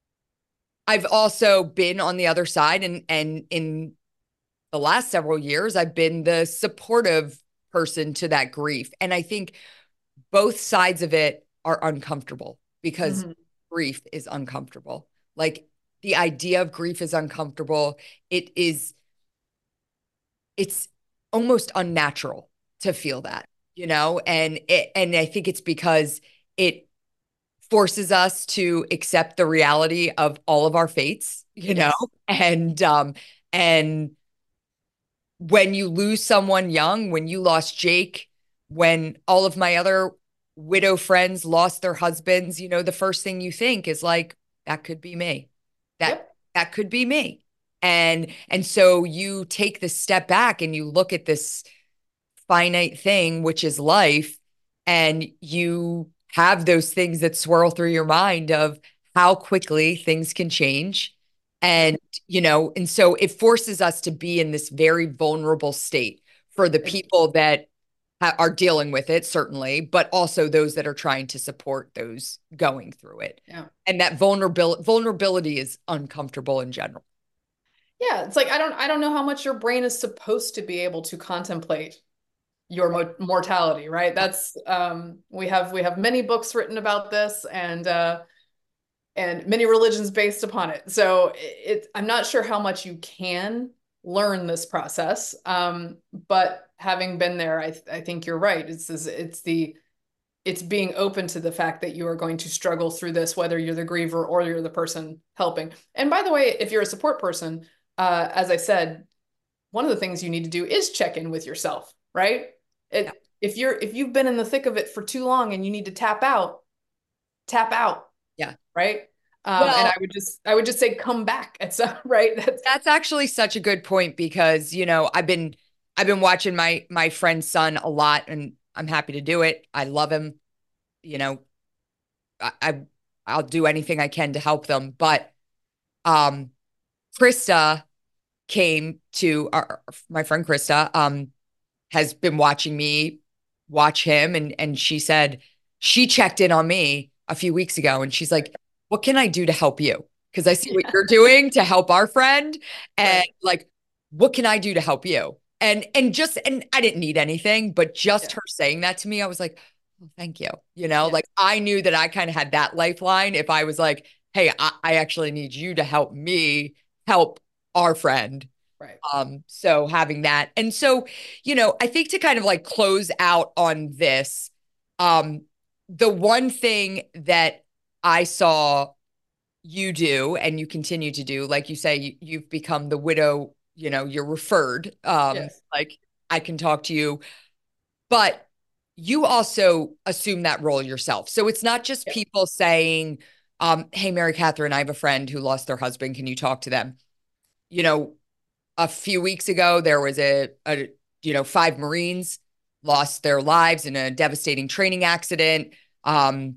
I've also been on the other side and and in the last several years, I've been the supportive person to that grief. And I think both sides of it are uncomfortable because Mm-hmm. grief is uncomfortable. Like the idea of grief is uncomfortable. It is, it's almost unnatural to feel that, you know? And it, and I think it's because it forces us to accept the reality of all of our fates, you know, Yes. and um and when you lose someone young, when you lost Jake, when all of my other widow friends lost their husbands, you know, the first thing you think is like, that could be me. That Yep. that could be me. And and so you take the step back and you look at this finite thing, which is life, and you have those things that swirl through your mind of how quickly things can change. Yep. And, you know, and so it forces us to be in this very vulnerable state for the It, people that ha- are dealing with it, certainly, but also those that are trying to support those going through it. yeah. And that vulnerability vulnerability is uncomfortable in general. Yeah. It's like I don't I don't know how much your brain is supposed to be able to contemplate your mo mortality, right? That's um we have we have many books written about this and uh and many religions based upon it. So it, it I'm not sure how much you can learn this process. Um, but having been there, I I think you're right. It's it's the it's being open to the fact that you are going to struggle through this, whether you're the griever or you're the person helping. And by the way, if you're a support person, uh, as I said, one of the things you need to do is check in with yourself, right? Yeah. It, if you're if you've been in the thick of it for too long and you need to tap out, tap out, Yeah. right? Um, and I Well, would just I would just say come back at some right. That's that's actually such a good point because, you know, I've been I've been watching my my friend's son a lot and I'm happy to do it. I love him. You know, I, I I'll do anything I can to help them. But um Krista came to our my friend Krista um has been watching me watch him and and she said she checked in on me a few weeks ago and she's like, what can I do to help you? Because I see what yeah, you're doing to help our friend. And right. like, what can I do to help you? And and just and I didn't need anything, but just Yeah, her saying that to me, I was like, oh, thank you. You know, yeah, like I knew that I kind of had that lifeline if I was like, hey, I, I actually need you to help me help our friend. right. Um, so having that. And so, you know, I think to kind of like close out on this, um, the one thing that I saw you do and you continue to do, like you say, you, you've become the widow, you know, you're referred. Um, Yes. like I can talk to you, but you also assume that role yourself. So it's not just Yeah. people saying, um, hey, Mary Catherine, I have a friend who lost their husband. Can you talk to them? You know, a few weeks ago, there was a, a you know, five Marines lost their lives in a devastating training accident. Um,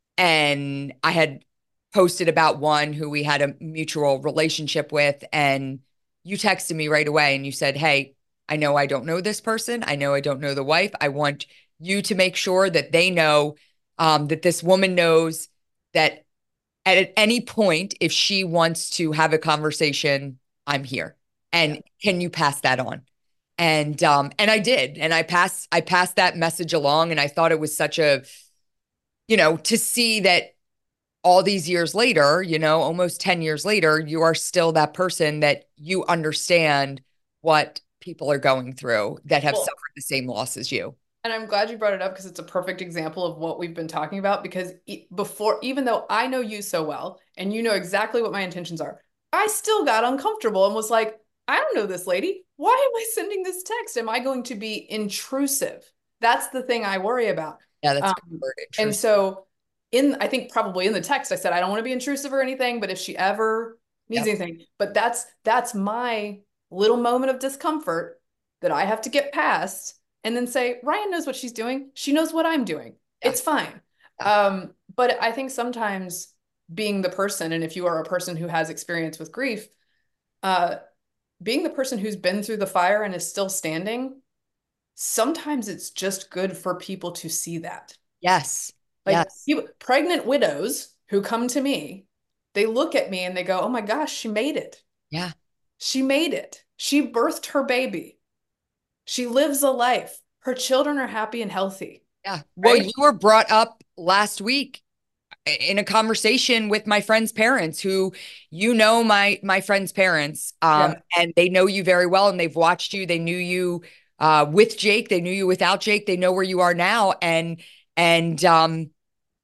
and I had posted about one who we had a mutual relationship with, and you texted me right away and you said, hey, I know I don't know this person. I know I don't know the wife. I want you to make sure that they know um, that this woman knows that at any point, if she wants to have a conversation, I'm here. Yeah. And can you pass that on? And um, and I did. And I passed I passed that message along. And I thought it was such a, you know, to see that all these years later, you know, almost ten years later, you are still that person that you understand what people are going through that have Well, suffered the same loss as you. and I'm glad you brought it up because it's a perfect example of what we've been talking about. Because e before, even though I know you so well and you know exactly what my intentions are, I still got uncomfortable and was like, I don't know this lady. Why am I sending this text? Am I going to be intrusive? That's the thing I worry about. Yeah, that's a good Um, word, and intrusive. so, in I think probably in the text, I said I don't want to be intrusive or anything, but if she ever needs Yep. anything, but that's that's my little moment of discomfort that I have to get past and then say, Ryan knows what she's doing. She knows what I'm doing. Yeah. It's fine. Yeah. Um, but I think sometimes being the person, and if you are a person who has experience with grief, uh, being the person who's been through the fire and is still standing, sometimes it's just good for people to see that. Yes. Like Yes. people, pregnant widows who come to me, they look at me and they go, oh my gosh, she made it. Yeah. She made it. She birthed her baby. She lives a life. Her children are happy and healthy, Yeah. Well, right? you were brought up last week in a conversation with my friend's parents who you know my my friend's parents um Yeah. and they know you very well and they've watched you. They knew you uh with Jake, they knew you without Jake, they know where you are now and and um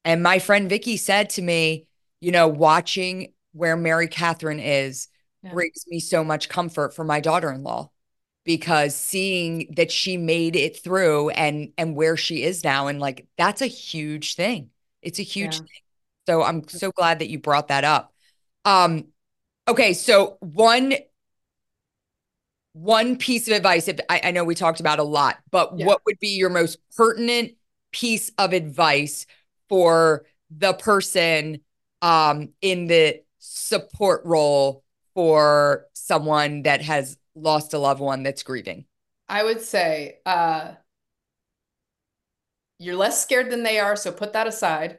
And my friend Vicky said to me, you know, watching where Mary Catherine is Yeah. brings me so much comfort for my daughter-in-law, because seeing that she made it through and and where she is now, and like that's a huge thing. It's a huge Yeah. thing. So I'm so glad that you brought that up. Um, okay, so one one piece of advice, if I, I know we talked about a lot, but Yeah. what would be your most pertinent piece of advice for the person um, in the support role for someone that has lost a loved one that's grieving? I would say uh, you're less scared than they are, so put that aside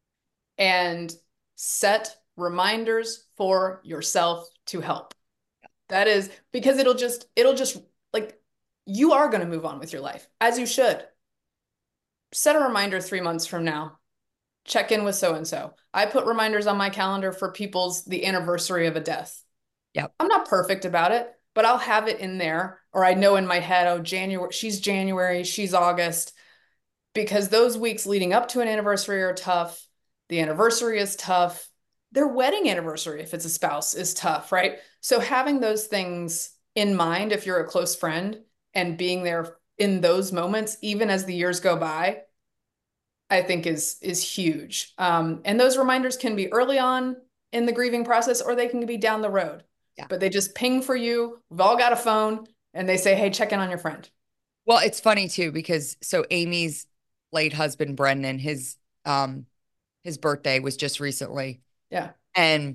and set reminders for yourself to help. That is because it'll just, it'll just like you are going to move on with your life as you should. Set a reminder three months from now. Check in with so and so. I put reminders on my calendar for people's the anniversary of a death. Yep. I'm not perfect about it, but I'll have it in there, or I know in my head, oh, January, she's January, she's August, because those weeks leading up to an anniversary are tough. The anniversary is tough. Their wedding anniversary, if it's a spouse, is tough, right? So having those things in mind, if you're a close friend, and being there in those moments, even as the years go by, I think is is huge. Um, and those reminders can be early on in the grieving process, or they can be down the road. Yeah. But they just ping for you. We've all got a phone, and they say, "Hey, check in on your friend." Well, it's funny too, because so Amy's late husband, Brendan, his um his birthday was just recently. Yeah. And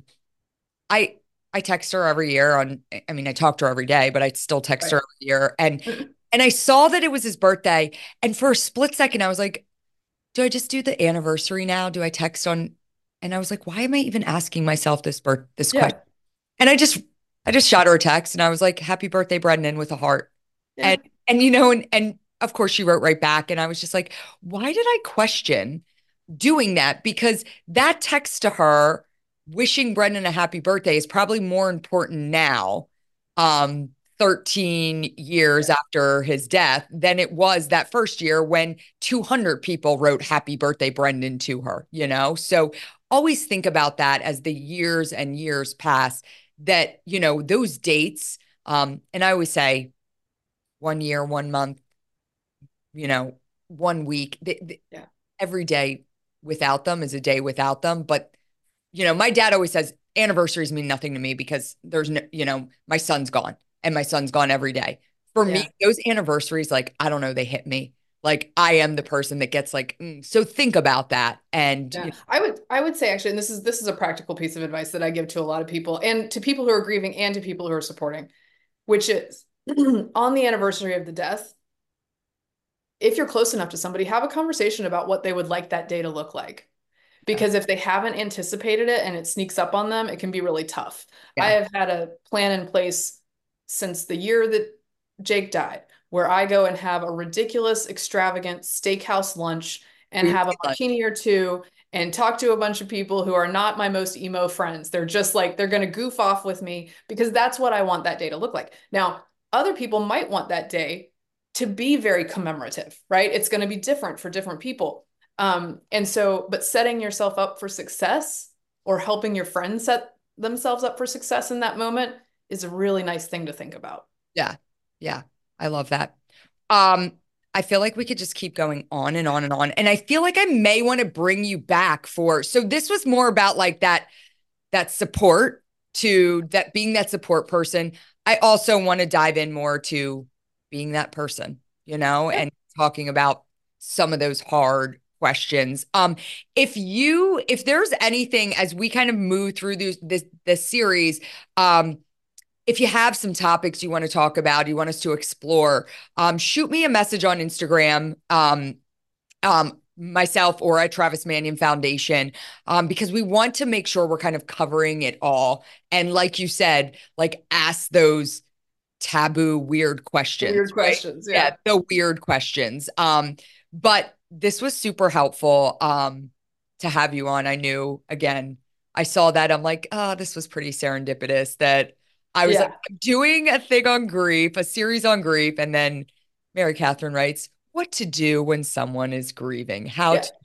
I I text her every year on, I mean, I talk to her every day, but I still text her Right. every year. And and I saw that it was his birthday. And for a split second, I was like, do I just do the anniversary now? Do I text on? And I was like, why am I even asking myself this birth this question? Yeah. And I just I just shot her a text and I was like, happy birthday, Brendan, with a heart. Yeah. And and you know, and and of course she wrote right back. And I was just like, why did I question doing that? Because that text to her wishing Brendan a happy birthday is probably more important now, um, thirteen years Yeah. after his death, than it was that first year when two hundred people wrote happy birthday, Brendan, to her, you know? So always think about that as the years and years pass, that, you know, those dates, um, and I always say one year, one month, you know, one week, they, they, Yeah. every day without them is a day without them. But, you know, my dad always says anniversaries mean nothing to me because there's no, you know, my son's gone and my son's gone every day. For me, Yeah. those anniversaries, like, I don't know, they hit me. Like, I am the person that gets like, mm. So think about that. And, Yeah. you know, I would I would say actually, and this is this is a practical piece of advice that I give to a lot of people, and to people who are grieving and to people who are supporting, which is on the anniversary of the death, if you're close enough to somebody, have a conversation about what they would like that day to look like. Because if they haven't anticipated it and it sneaks up on them, it can be really tough. I yeah, have had a plan in place since the year that Jake died, where I go and have a ridiculous, extravagant steakhouse lunch and we have a like, martini or two and talk to a bunch of people who are not my most emo friends. They're just like, they're going to goof off with me because that's what I want that day to look like. Now, other people might want that day to be very commemorative, right? It's going to be different for different people. Um, and so, but setting yourself up for success or helping your friends set themselves up for success in that moment is a really nice thing to think about. yeah, yeah, I love that. Um, I feel like we could just keep going on and on and on. And I feel like I may want to bring you back for, so this was more about like that that support, to that being that support person. I also want to dive in more to being that person, you know, Yeah. and talking about some of those hard questions. Um, if you, if there's anything as we kind of move through this this this series, um, if you have some topics you want to talk about, you want us to explore, um, shoot me a message on Instagram. Um, um, myself or at Travis Manion Foundation, um, because we want to make sure we're kind of covering it all. And like you said, like ask those taboo, weird questions, Weird right? questions. Yeah, Yeah. the weird questions. Um, but this was super helpful um, to have you on. I knew, again, I saw that. I'm like, oh, this was pretty serendipitous that I was like, Yeah. I'm doing a thing on grief, a series on grief. And then Mary Catherine writes, what to do when someone is grieving, how Yeah. to help.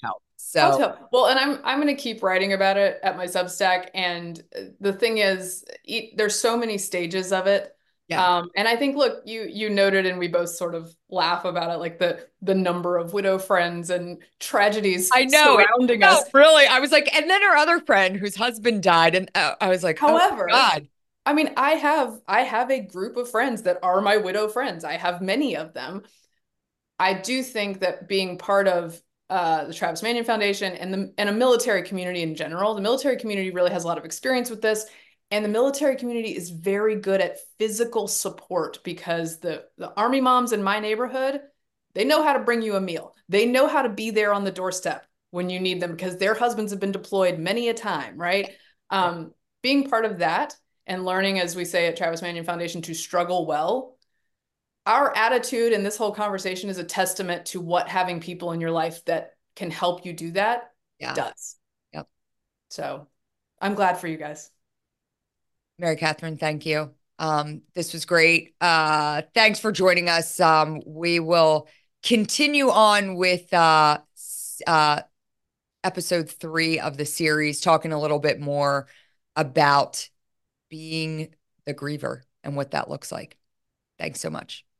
I'll So tell. Well, and I'm I'm going to keep writing about it at my Substack. And the thing is, e there's so many stages of it. yeah, Um, and I think, look, you you noted, and we both sort of laugh about it, like the the number of widow friends and tragedies I know it surrounding us. felt really. I was like, and then her other friend whose husband died, and uh, I was like, oh my However, God. I mean, I have I have a group of friends that are my widow friends. I have many of them. I do think that being part of uh, the Travis Manion Foundation and the and a military community in general, the military community really has a lot of experience with this, and the military community is very good at physical support because the the army moms in my neighborhood, they know how to bring you a meal. They know how to be there on the doorstep when you need them because their husbands have been deployed many a time, right? Um, being part of that and learning, as we say at Travis Manion Foundation, to struggle well, our attitude in this whole conversation is a testament to what having people in your life that can help you do that Yeah. does. Yep. So I'm glad for you guys. Mary Catherine, thank you. Um, this was great. Uh, thanks for joining us. Um, we will continue on with uh, uh, episode three of the series, talking a little bit more about being the griever and what that looks like. Thanks so much.